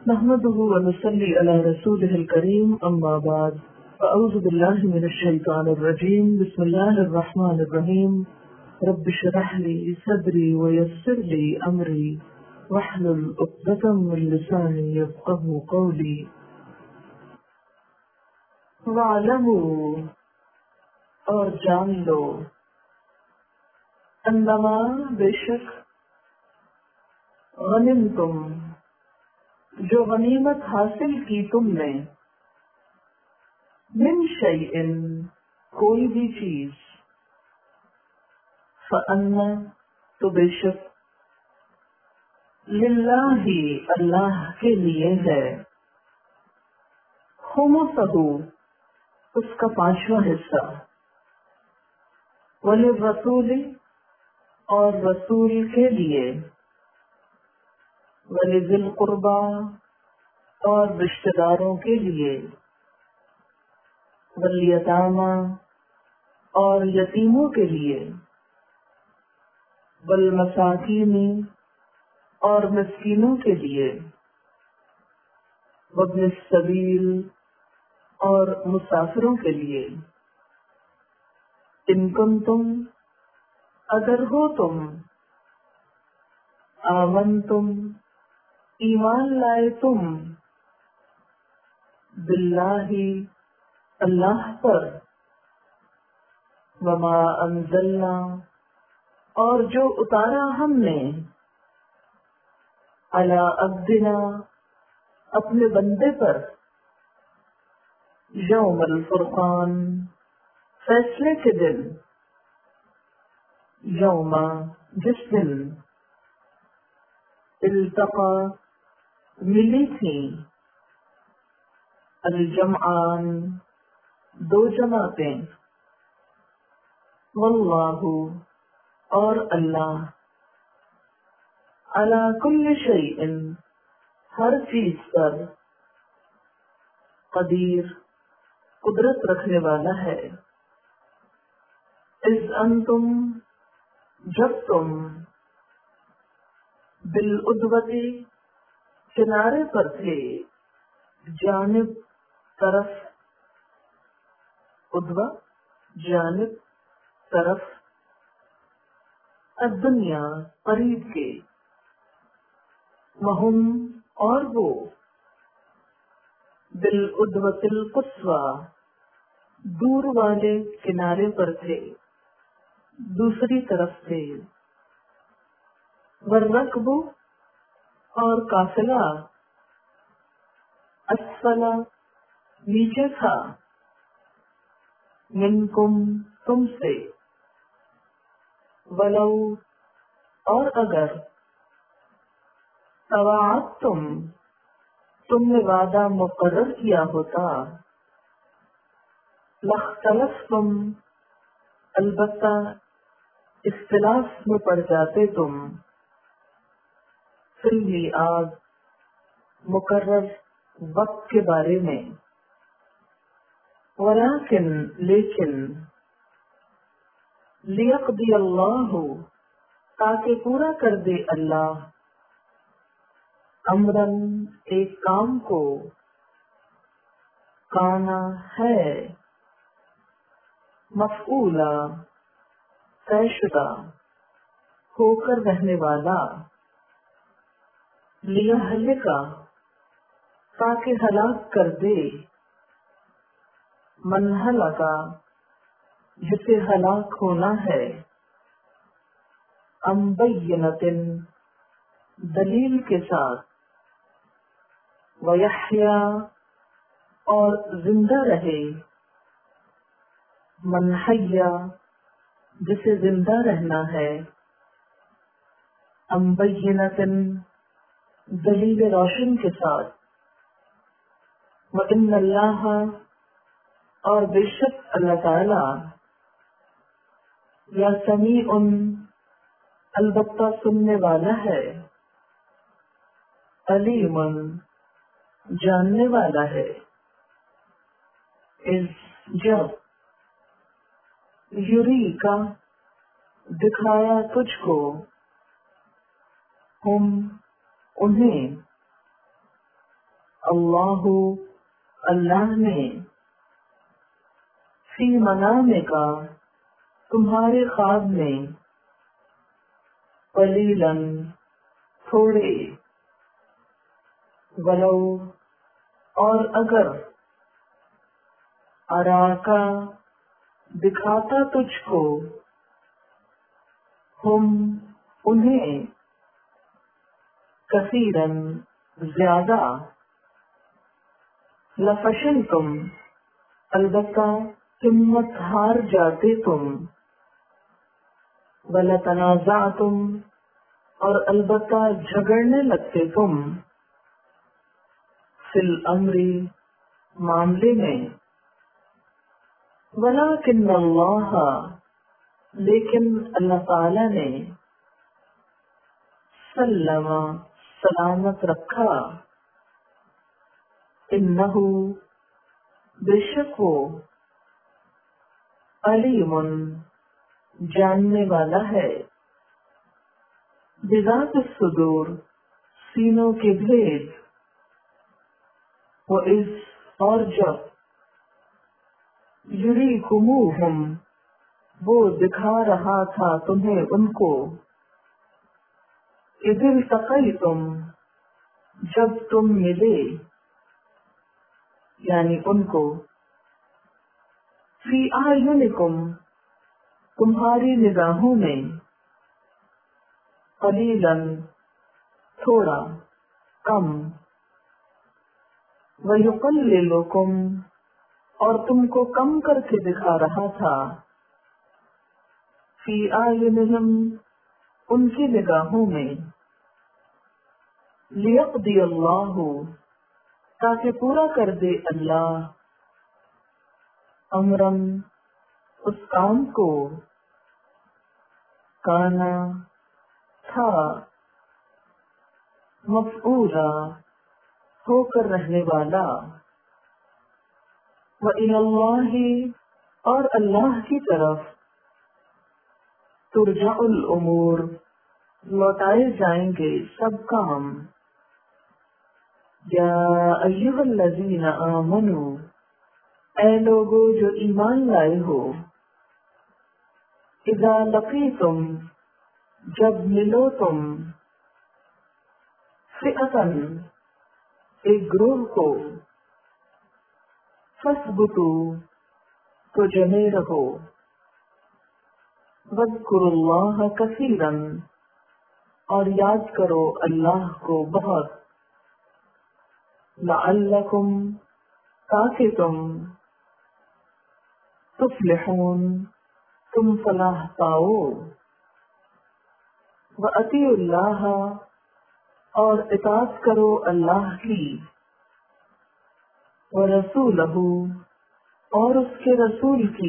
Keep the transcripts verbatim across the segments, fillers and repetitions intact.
نحمده ونصلي على رسوله الكريم أما بعد فأعوذ بالله من الشيطان الرجيم بسم الله الرحمن الرحيم رب اشرح لي صدري ويسر لي أمري واحلل عقدة من لساني يفقهوا قولي واعلموا اور جان لو انما بے شک غنمتم جو غنیمت حاصل کی تم نے من شیئن کوئی بھی چیز فَأَنَّ تو بے شک للہ اللہ کے لیے ہے خمسہ اس کا پانچواں حصہ وَلِلرَّسُولِ اور رسول کے لیے وَلِذِي الْقُرْبَى اور رشتہ داروں کے لیے وَالْيَتَامَى اور یتیموں کے لیے وَالْمَسَاكِينِ اور مسکینوں کے لیے وَابْنِ السَّبِيلِ اور مسافروں کے لیے ان کنتم اگر ہو تم آمنتم ایمان لائے تم باللہ اللہ پر وما انزلنا اور جو اتارا ہم نے علی عبدنا اپنے بندے پر یوم الفرقان فیصلے کے دن یوم جس دن التقا ملی تھی الجمعان دو جماعتیں واللہ اور اللہ علی کل شیء ہر چیز پر قدیر قدرت رکھنے والا ہے اذ انتم جب تم بالعدوتی کنارے پر تھے جانب طرف عدوہ جانب طرف الدنیا قریب کے وہم اور وہ بالعدوۃ القصوی دور والے کنارے پر تھے دوسری طرف تھے والرکب اور قافلہ اسفل نیچے تھا منکم تم سے ولو اور اگر تواعدتم تم نے وعدہ مقرر کیا ہوتا لاختلفتم البتہ اختلاف میں پڑ جاتے تم فی المیعاد مقرر وقت کے بارے میں ولیکن لیکن لیقضی اللہ تاکہ پورا کر دے اللہ امراً ایک کام کو کانا ہے مفعولا طے شدہ ہو کر رہنے والا لیہلکا تاکہ ہلاک کر دے من ہلاکا جسے ہلاک ہونا ہے ام بینۃ دلیل کے ساتھ ویحیا اور زندہ رہے من حیا جسے زندہ رہنا ہے ام بینۃ دلیل روشن کے ساتھ وَإِنَّ اللَّهَ اور بے شک اللہ تعالی یا سمیع البتہ سننے والا ہے علیم جاننے والا ہے اس جب یوری کا دکھایا تجھ کو ہم انہیں اللہ اللہ نے فی منامے کا تمہارے خواب میں قلیلاً تھوڑے ولو اور اگر اراکا دکھاتا تجھ کو ہم انہیں کثیراً زیادہ لفشلتم البتہ ہمت ہار جاتے تم ولتنازعتم اور البتہ جھگڑنے لگتے تم فی الامر معاملے میں ولیکن اللہ لیکن اللہ تعالی نے سلم سلامت رکھا انہ بے شک وہ علیم جاننے والا ہے بذات الصدور سینوں کے بھید وہ اس اور جب یریکموہم وہ دکھا رہا تھا تمہیں ان کو اذ التقیتم جب تم ملے یعنی ان کو فی اعینکم تمہاری نگاہوں میں قلیلاً تھوڑا کم ویقللکم اور تم کو کم کر کے دکھا رہا تھا فی اعینہم ان کی نگاہوں میں لیقضی اللہ تاکہ پورا کر دے اللہ امرن اس کام کو کانا تھا مفعولا ہو کر رہنے والا وَإِلَى اللَّهِ اور اللہ کی طرف ترجع الامور لوٹائے جائیں گے سب کام یا ایھا الذین آمنوا اے لوگو جو ایمان لائے ہو اذا لقیتم جب ملو تم فئتاً ایک گروہ کو فاثبتوا تو جمے رہو واذکروا اللہ کثیراً اور یاد کرو اللہ کو بہت لعلکم تاکہ تم تفلحون تم فلاح پاؤ وَأَطِیعُوا اللہ اور اطاعت کرو اللہ کی وَرَسُولَهُ اور اس کے رسول کی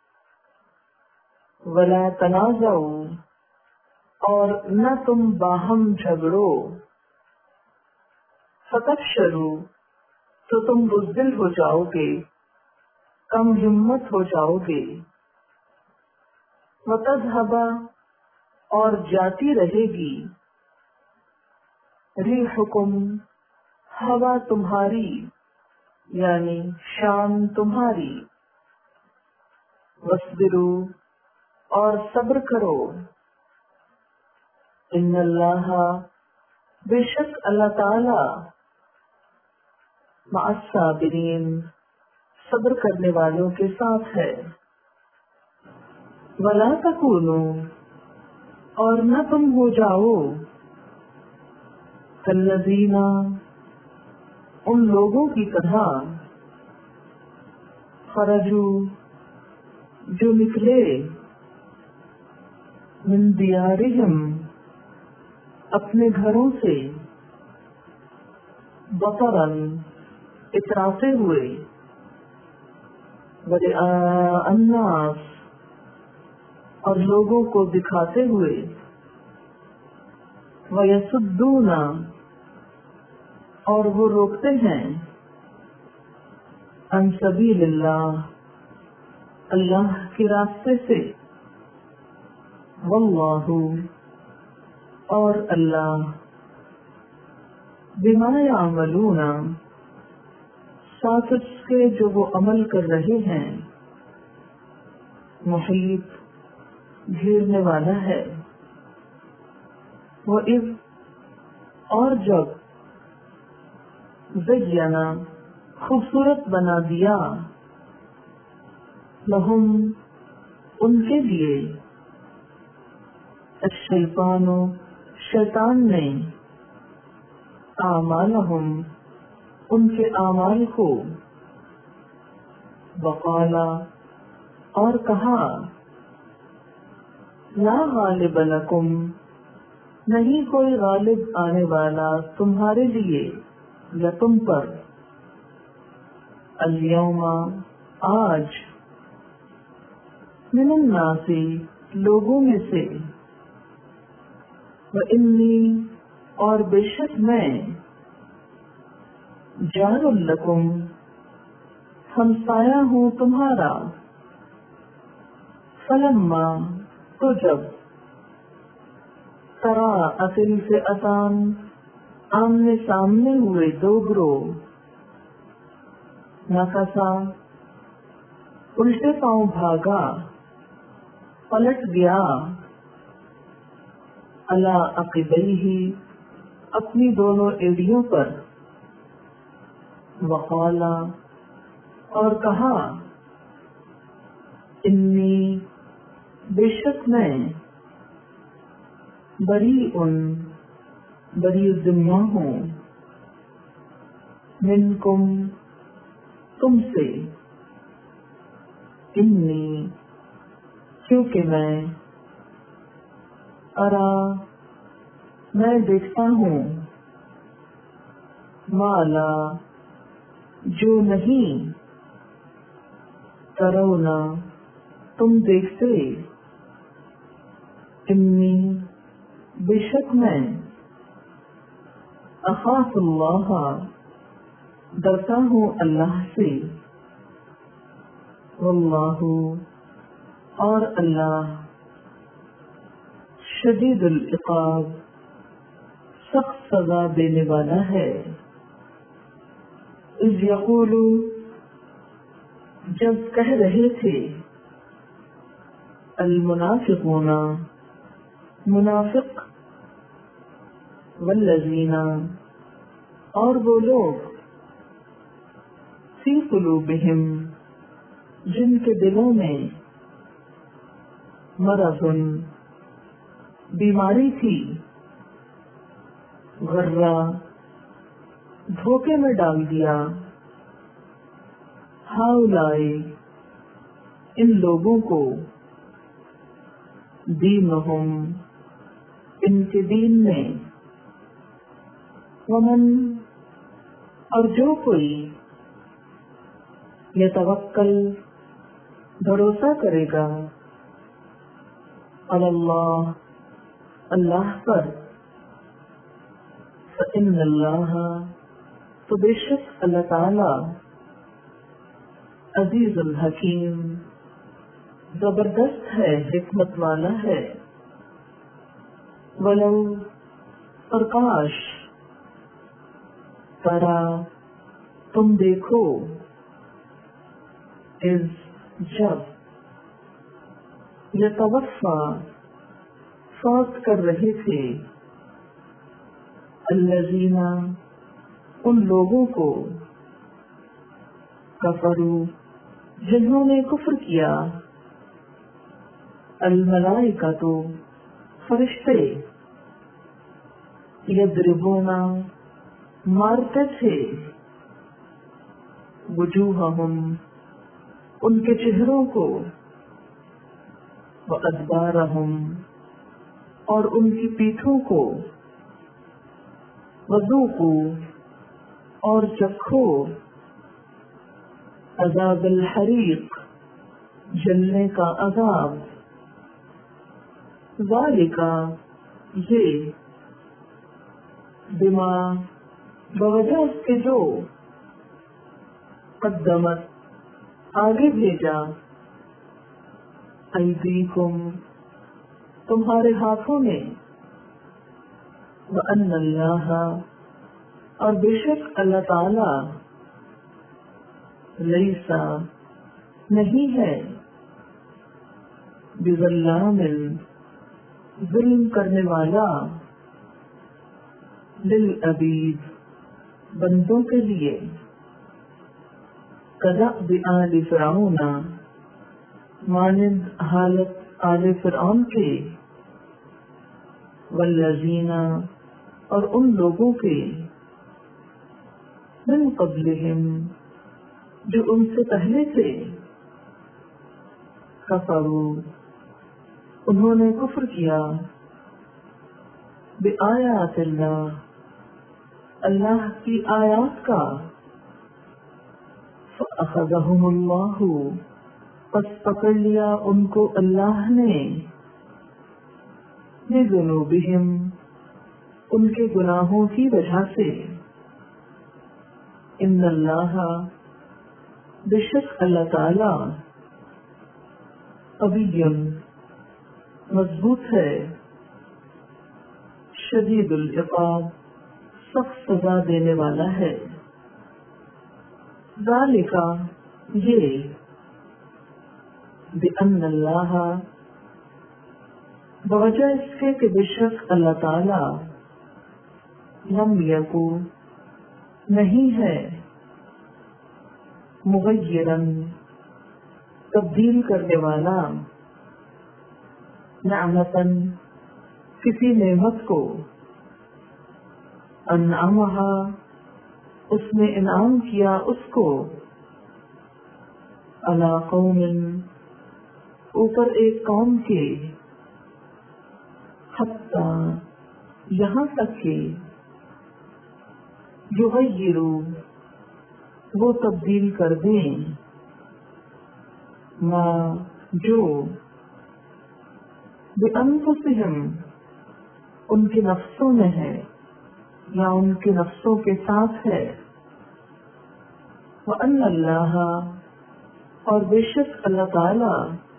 وَلَا تَنَازَعُوا اور نہ تم باہم جھگڑو فَتَفْشَلُوا تو تم بزدل ہو جاؤ گے کم ہمت ہو جاؤ گے وَتَذْهَبَ اور جاتی رہے گی ریحکم ہوا تمہاری یعنی شان تمہاری وَاصْبِرُوا اور صبر کرو ان اللہ بے شک اللہ تعالی مع الصابرین صبر کرنے والوں کے ساتھ ہے وَلَا تَكُونُوا اور نہ تم ہو جاؤ کالذین ان لوگوں کی طرح خرجوا جو نکلے من دیارہم اپنے گھروں سے بطراً اتراتے ہوئے ورئاء الناس اور لوگوں کو دکھاتے ہوئے وَيَصُدُّونَ اور وہ روکتے ہیں عن سبیل اللہ اللہ کے راستے سے واللہ اور اللہ بما یعملون ساتھ اس کے جو وہ عمل کر رہے ہیں محیط گھیرنے والا ہے. وہ اس اور جب زینا خوبصورت بنا دیا لہم ان کے لیے الشیطان شیطان نے اعمالہم ان کے اعمال کو وقالا اور کہا لا غالب لکم نہیں کوئی غالب آنے والا تمہارے لیے یا تم پر الیوم آج من الناس لوگوں میں سے وانی اور بے شک میں جار لکم ہمسایہ ہوں تمہارا. فلما تو جب ترا اصل سے اتان آمنے سامنے ہوئے دو گروہ نفسا الٹے پاؤں بھاگا پلٹ گیا علی عقبیہ اپنی دونوں ایڑیوں پر وقالا اور کہا انی بے شک میں بری ان بری ذمہ ہوں منکم تم سے انی کیونکہ میں ارا میں دیکھتا ہوں مالا جو نہیں ترونا تم دیکھتے انی بے شک میں اخاف اللہ ڈرتا ہوں اللہ سے واللہ اور اللہ شدید العقاب سخت سزا دینے والا ہے. اذ یقول جب کہہ رہے تھے المنافقون منافق والذین اور وہ لوگ فی قلوبہم جن کے دلوں میں مرض بیماری تھی غرہ دھوکے میں ڈال دیا ہاؤلائے ان لوگوں کو دینہم ان کے دین میں ومن اور جو کوئی یتوکل بھروسہ کرے گا علی اللہ اللہ پر فإن اللہ تو بے شک اللہ تعالی عزیز الحکیم زبردست ہے حکمت والا ہے. ولو اور کاش ترا تم دیکھو از جب یتوفا فوت کر رہے تھے الذین ان لوگوں کو کفروا جنہوں نے کفر کیا الملائکۃ فرشتے یضربون مارتے تھے وجوہہم ان کے چہروں کو وادبارہم اور ان کی پیٹھوں کو وذوقوا اور چکھو عذاب الحریق جلنے کا عذاب ذالک یہ بما بوجہ اس کے جو قدمت آگے بھیجا ایدیکم تمہارے ہاتھوں میں وَأَنَّ اللَّهَ اور بے شک اللہ تعالی لیسا نہیں ہے، بظلام ظلم کرنے والا، للعبید بندوں کے لیے، کدأب آل فرعون مانند حالت آل فرعون کے، والذین اور ان لوگوں کے، من قبلہم جو ان سے پہلے تھے، کفروا انہوں نے کفر کیا، بآیات اللہ اللہ کی آیات کا، فأخذہم اللہ پس پکڑ لیا ان کو اللہ نے، بذنوبہم ان کے گناہوں کی وجہ سے، ان اللہ بے شک اللہ تعالی، قوی مضبوط ہے، شدید العقاب سخت سزا دینے والا ہے، ذالک یہ، بأن اللہ بوجہ اس کے کہ بے شک اللہ تعالی، لم یکو نہیں ہے، مغیرن تبدیل کرنے والا، نعمتن کسی نعمت کو، انعمہا اس نے انعام کیا اس کو، علی قوم اوپر ایک قوم کے، حتی یہاں تک کہ، یغیرو وہ تبدیل کر دیں، ما جو، بأنفسہم ان کے نفسوں میں ہے یا ان کے نفسوں کے ساتھ ہے، وَأَنَّ اللَّهَ اور بے شک اللہ تعالی،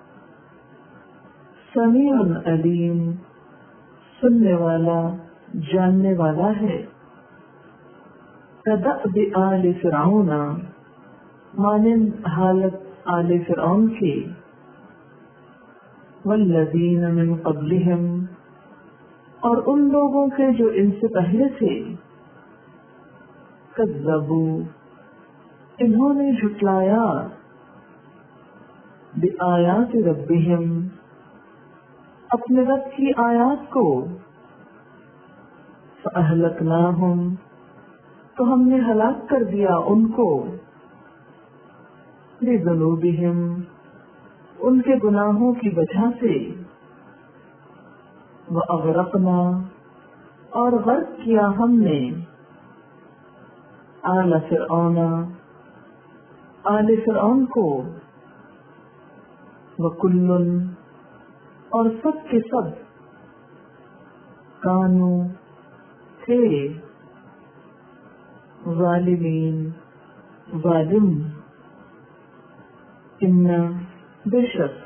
سمیع علیم سننے والا جاننے والا ہے، کدأب آل فرعون مانند حالت آل فرعون کے، والذین من قبلہم اور ان لوگوں کے جو ان سے پہلے تھے، کذبوا انہوں نے جھٹلایا، بآیات ربہم اپنے رب کی آیات کو، فأہلکناہم تو ہم نے ہلاک کر دیا ان کو، بذنوبہم ان کے گناہوں کی وجہ سے، وَأَغْرَقْنَا اور غرق کیا ہم نے، آل فرعون آل فرعون کو، وَكُلٌّ اور سب کے سب، کانو تھے، ظالمین ظالم، ان بے شک،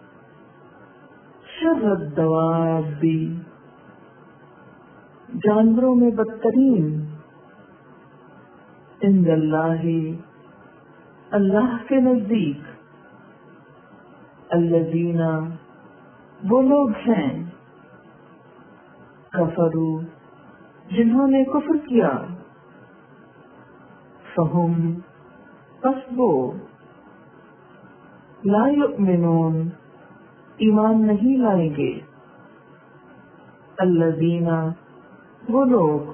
شر الدواب جانوروں میں بدترین، عند اللہ اللہ کے نزدیک، الذین وہ لوگ ہیں، کفروا جنہوں نے کفر کیا، فہم پس وہ، لا یؤمنون ایمان نہیں لائیں گے، الذین وہ لوگ،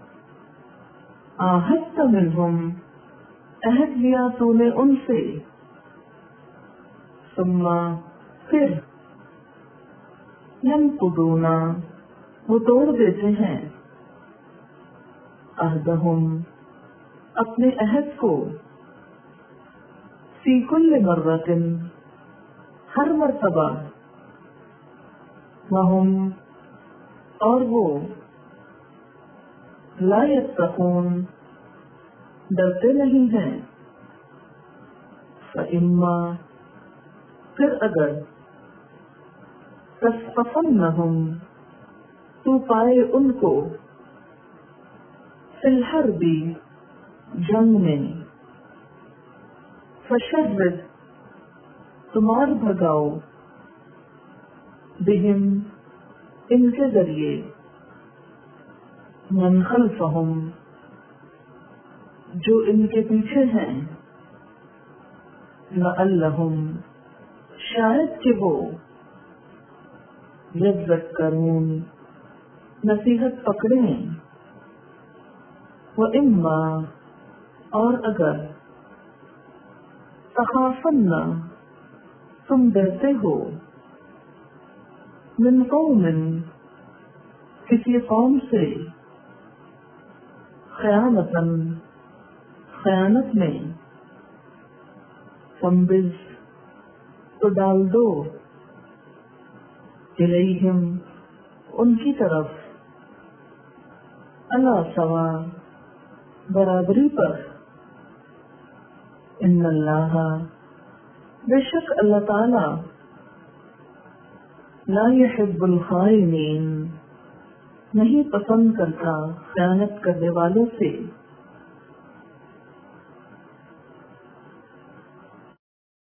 عاہدت منہم عہد لیا تو نے ان سے، ثم پھر، ینقضون وہ توڑ دیتے ہیں، عہدہم اپنے عہد کو، فی کل مرۃ ہر مرتبہ، وہم اور وہ، لا یتقون ڈرتے نہیں ہیں، فإما پھر اگر، تثقفنہم تو پائے ان کو، فی الحرب جنگ میں، فشرد تمہار بھگاؤ بہم ان کے ذریعے من خلفہم جو ان کے پیچھے ہیں لعلہم شاید کہ وہ یذکرون نصیحت پکڑیں وَإِمَّا اور اگر تخافن تم ڈرتے ہو من قوم کسی قوم سے خیانتاً خیانت میں فنبذ تو ڈال دو الیہم ان کی طرف علی سوا برابری پر ان اللہ بے شک اللہ تعالی لا يحب الخائنین نہیں پسند کرتا خیانت کرنے والوں سے